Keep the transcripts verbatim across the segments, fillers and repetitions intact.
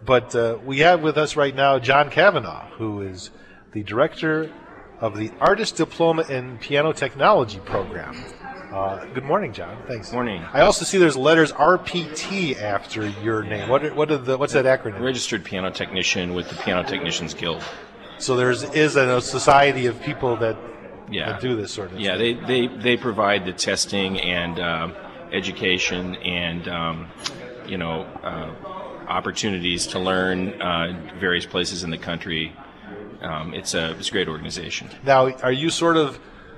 But uh, we have with us right now John Kavanaugh, who is the director of the Artist Diploma in Piano Technology program. Uh, good morning, John. Thanks. Morning. I also see there's letters R P T after your name. What are, what are the what's that acronym? Registered piano technician with the Piano Technicians Guild. So there's is a society of people that, yeah. that do this sort of yeah, thing. Yeah, they, they, they provide the testing and uh, education and um, you know uh, opportunities to learn uh, various places in the country. Um, it's a it's a great organization. Now, are you sort of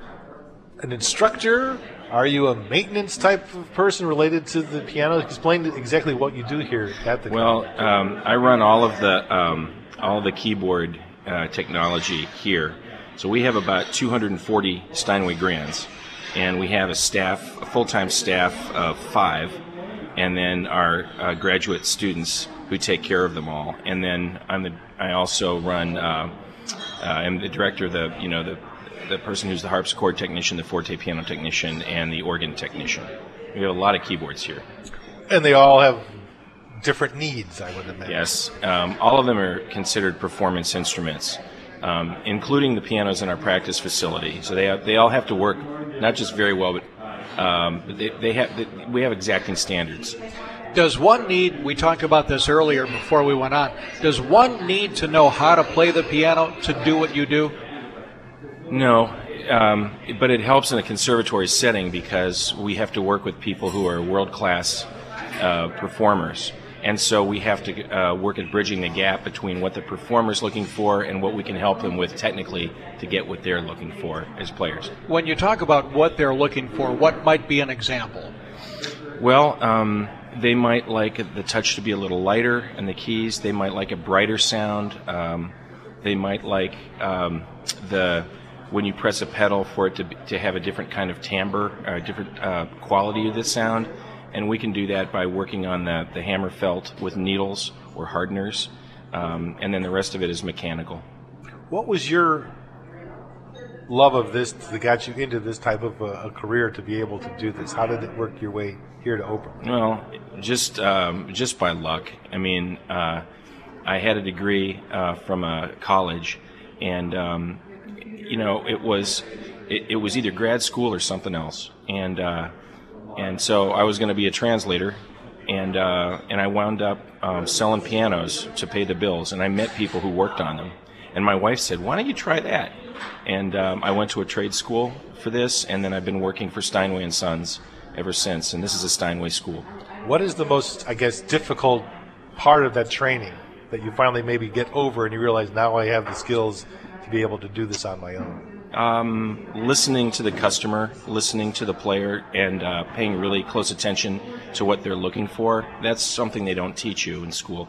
an instructor? Are you a maintenance type of person related to the piano? Explain exactly what you do here at the. Well, um, I run all of the um, all of the keyboard uh, technology here. So we have about two hundred forty Steinway Grands, and we have a staff, a full-time staff of five, and then our uh, graduate students who take care of them all. And then I'm the I also run. Uh, uh, I'm the director of the you know the. the person who's the harpsichord technician, the forte piano technician, and the organ technician. We have a lot of keyboards here. And they all have different needs, I would imagine. Yes. Um, all of them are considered performance instruments, um, including the pianos in our practice facility. So they have, they all have to work not just very well, but, um, but they, they have they, we have exacting standards. Does one need, we talked about this earlier before we went on, does one need to know how to play the piano to do what you do? No, um, but it helps in a conservatory setting because we have to work with people who are world-class uh, performers. And so we have to uh, work at bridging the gap between what the performer's looking for and what we can help them with technically to get what they're looking for as players. When you talk about what they're looking for, what might be an example? Well, um, they might like the touch to be a little lighter and the keys. They might like a brighter sound. Um, they might like um, the... when you press a pedal for it to to have a different kind of timbre, a different uh, quality of the sound, and we can do that by working on the, the hammer felt with needles or hardeners, um, and then the rest of it is mechanical. What was your love of this that got you into this type of a, a career to be able to do this? How did it work your way here to Oberlin? Well, just um, just by luck. I mean, uh, I had a degree uh, from a college, and um, you know, it was it, it was either grad school or something else, and uh, and so I was going to be a translator, and uh, and I wound up um, selling pianos to pay the bills, and I met people who worked on them, and my wife said, "Why don't you try that?" And um, I went to a trade school for this, and then I've been working for Steinway and Sons ever since, and this is a Steinway school. What is the most, I guess, difficult part of that training that you finally maybe get over and you realize now I have the skills to be able to do this on my own? Um, listening to the customer, listening to the player, and uh, paying really close attention to what they're looking for. That's something they don't teach you in school.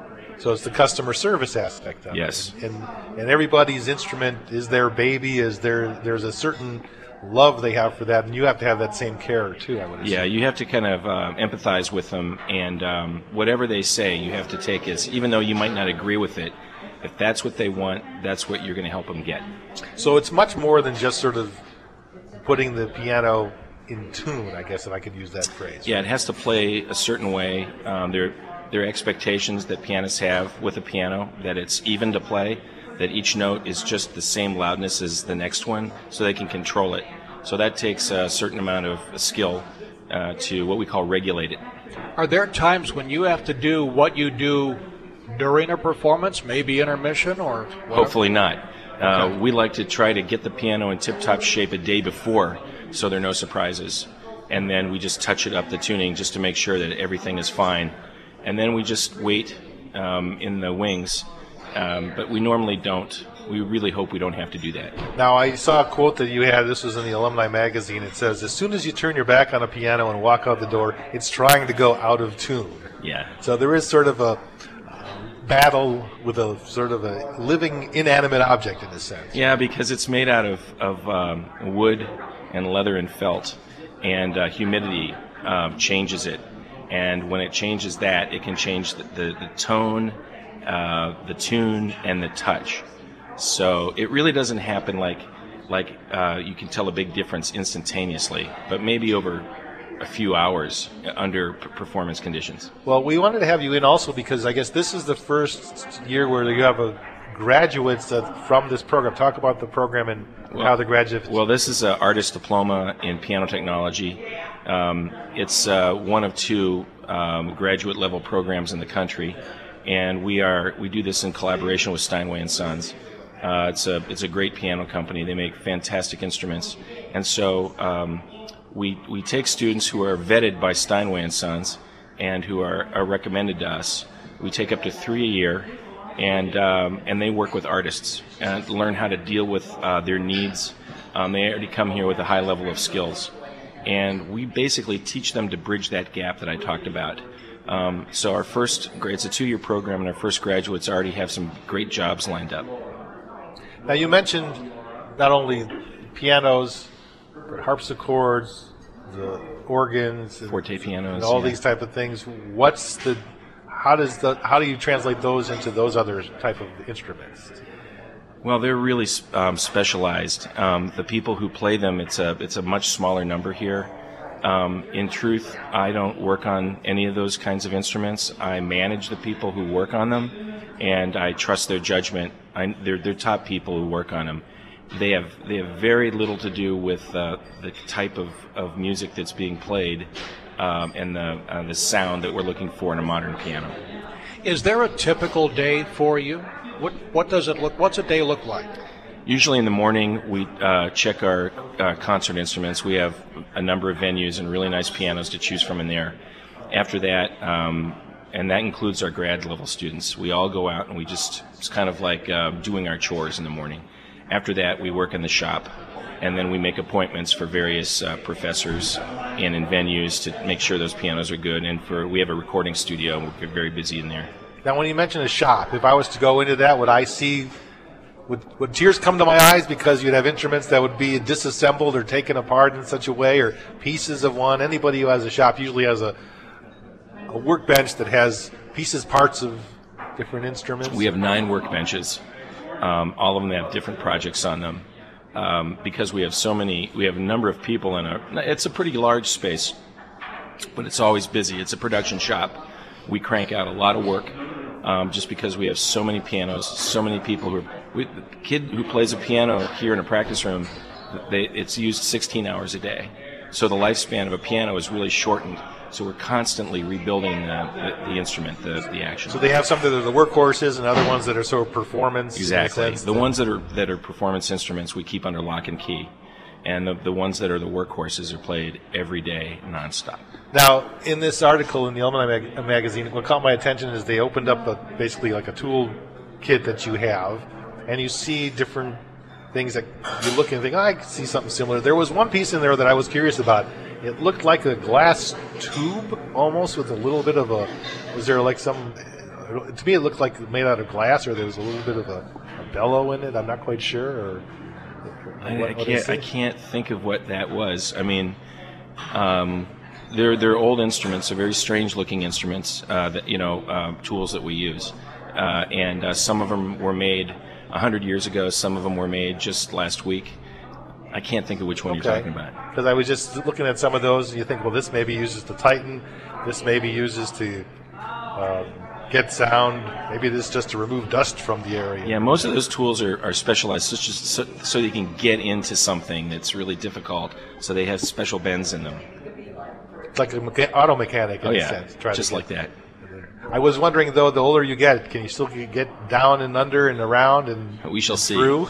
So it's the customer service aspect of yes. it. And and everybody's instrument is their baby, is there there's a certain love they have for that, and you have to have that same care too, I would assume. Yeah, you have to kind of uh, empathize with them, and um, whatever they say you have to take as, even though you might not agree with it, if that's what they want, that's what you're going to help them get. So it's much more than just sort of putting the piano in tune, I guess, if I could use that phrase. Yeah, it has to play a certain way. Um, there, there are expectations that pianists have with a piano, that it's even to play, that each note is just the same loudness as the next one, so they can control it. So that takes a certain amount of skill uh, to what we call regulate it. Are there times when you have to do what you do during a performance, maybe intermission or whatever? Hopefully not. Uh, Okay. We like to try to get the piano in tip-top shape a day before, so there are no surprises. And then we just touch it up, the tuning, just to make sure that everything is fine. And then we just wait um, in the wings, um, but we normally don't. We really hope we don't have to do that. Now, I saw a quote that you had, this was in the Alumni Magazine. It says, as soon as you turn your back on a piano and walk out the door, it's trying to go out of tune. Yeah. So there is sort of a battle with a sort of a living inanimate object in a sense. Yeah, because it's made out of, of um, wood and leather and felt, and uh, humidity um, changes it. And when it changes that, it can change the, the, the tone, uh, the tune, and the touch. So it really doesn't happen like like uh, you can tell a big difference instantaneously, but maybe over a few hours under p- performance conditions. Well, we wanted to have you in also because I guess this is the first year where you have a graduates that, from this program. Talk about the program and Well, how the graduates. Well, this is an artist diploma in piano technology. Um, it's uh, one of two um, graduate level programs in the country, and we are we do this in collaboration with Steinway and Sons. Uh, it's a it's a great piano company. They make fantastic instruments, and so um, we we take students who are vetted by Steinway and Sons and who are, are recommended to us. We take up to three a year, and um, and they work with artists and learn how to deal with uh, their needs. Um, they already come here with a high level of skills, and we basically teach them to bridge that gap that I talked about. Um, so our first, it's a two-year program, and our first graduates already have some great jobs lined up. Now you mentioned not only pianos, but harpsichords, the organs, and, Forte pianos, and all yeah. these type of things. What's the how does the how do you translate those into those other type of instruments? Well, they're really um, specialized. Um, the people who play them, it's a it's a much smaller number here. Um, in truth, I don't work on any of those kinds of instruments. I manage the people who work on them, and I trust their judgment. I, they're they're top people who work on them. They have they have very little to do with uh, the type of, of music that's being played um, and the uh, the sound that we're looking for in a modern piano. Is there a typical day for you? What what does it look? What's a day look like? Usually in the morning, we uh, check our uh, concert instruments. We have a number of venues and really nice pianos to choose from in there. After that, um, and that includes our grad level students, we all go out and we just, it's kind of like uh, doing our chores in the morning. After that, we work in the shop, and then we make appointments for various uh, professors and in venues to make sure those pianos are good. And for we have a recording studio, we're very busy in there. Now, when you mention a shop, if I was to go into that, would I see? Would, would tears come to my eyes because you'd have instruments that would be disassembled or taken apart in such a way, or pieces of one? Anybody who has a shop usually has a, a workbench that has pieces, parts of different instruments. We have nine workbenches. Um, all of them have different projects on them. Um, because we have so many, we have a number of people in a, it's a pretty large space, but it's always busy. It's a production shop. We crank out a lot of work. Um, just because we have so many pianos, so many people who are, we, the kid who plays a piano here in a practice room, they, it's used sixteen hours a day. So the lifespan of a piano is really shortened. So we're constantly rebuilding the, the, the instrument, the, the action. So they have some that are the workhorses and other ones that are sort of performance. Exactly. In a sense the that ones that are that are performance instruments we keep under lock and key. And the, the ones that are the workhorses are played every day, nonstop. Now, in this article in the Alumni Mag- magazine, what caught my attention is they opened up a, basically like a tool kit that you have, and you see different things that you look and think, oh, I can see something similar. There was one piece in there that I was curious about. It looked like a glass tube, almost, with a little bit of a, was there like some, to me it looked like made out of glass, or there was a little bit of a, a bellow in it. I'm not quite sure. Or, I, what, I what can't. is I it? can't think of what that was. I mean, um, they're they're old instruments. They're very strange-looking instruments. Uh, that you know, uh, tools that we use, uh, and uh, some of them were made a hundred years ago. Some of them were made just last week. I can't think of which one you're talking about. Because I was just looking at some of those, and you think, well, this maybe uses to tighten. This maybe uses to um, get sound. Maybe this just to remove dust from the area. Yeah, most of those tools are, are specialized just, just so, so you can get into something that's really difficult. So they have special bends in them. It's like an mecha- auto mechanic in Oh a yeah, sense. Try to just get- like that. I was wondering, though, the older you get, can you still get down and under and around and We shall see. through?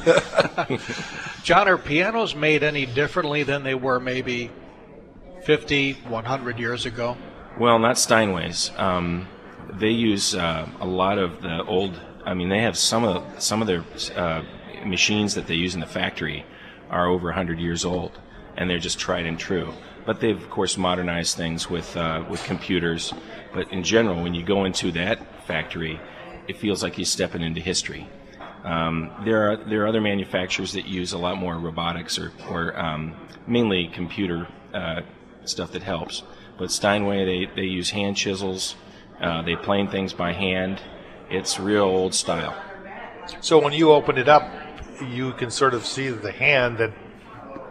John, are pianos made any differently than they were maybe fifty, one hundred years ago? Well, not Steinway's. Um, they use uh, a lot of the old. I mean, they have some of some of their uh, machines that they use in the factory are over one hundred years old, and they're just tried and true. But they've of course modernized things with uh, with computers. But in general, when you go into that factory, it feels like you're stepping into history. Um, there are there are other manufacturers that use a lot more robotics or or um, mainly computer uh, stuff that helps. But Steinway, they, they use hand chisels. Uh, they plane things by hand. It's real old style. So when you open it up, you can sort of see the hand that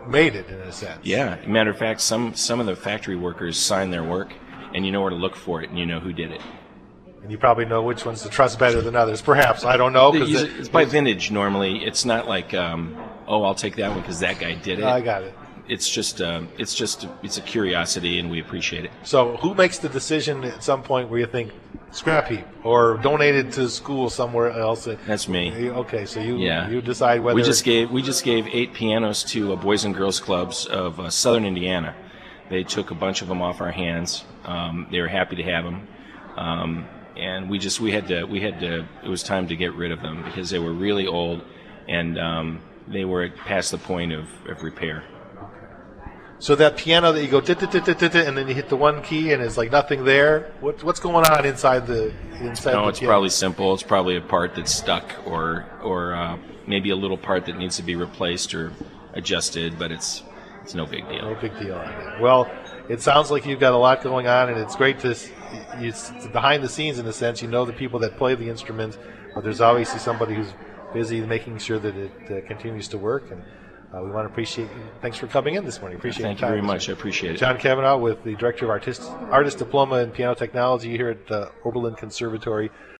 made it in a sense. Yeah. Matter of fact, some some of the factory workers sign their work, and you know where to look for it, and you know who did it. And you probably know which ones to trust better than others. Perhaps I don't know. 'Cause It's, it's by vintage normally. It's not like um, oh, I'll take that one because that guy did it. I got it. It's just um, it's just it's a curiosity, and we appreciate it. So who makes the decision at some point where you think scrap heap or donate it to school somewhere else? That's me. Okay, so you Yeah. you decide whether We just gave we just gave eight pianos to uh, Boys and Girls Clubs of uh, Southern Indiana. They took a bunch of them off our hands. Um, they were happy to have them, um, and we just we had to we had to. It was time to get rid of them because they were really old, and um, they were past the point of, of repair. So that piano that you go dit, dit, dit, dit, dit, dit, and then you hit the one key and it's like nothing there. What, what's going on inside the inside? No, the it's piano? probably simple. It's probably a part that's stuck, or or uh, maybe a little part that needs to be replaced or adjusted. But it's it's no big deal. No big deal on it. Well, it sounds like you've got a lot going on, and it's great to s- it's behind the scenes in a sense. You know the people that play the instrument, but there's obviously somebody who's busy making sure that it uh, continues to work. And uh, we want to appreciate you. Thanks for coming in this morning. Appreciate Thank you your time very this much. I morning. appreciate it. John Kavanaugh with the Director of Artist, Artist Diploma in Piano Technology here at the Oberlin Conservatory.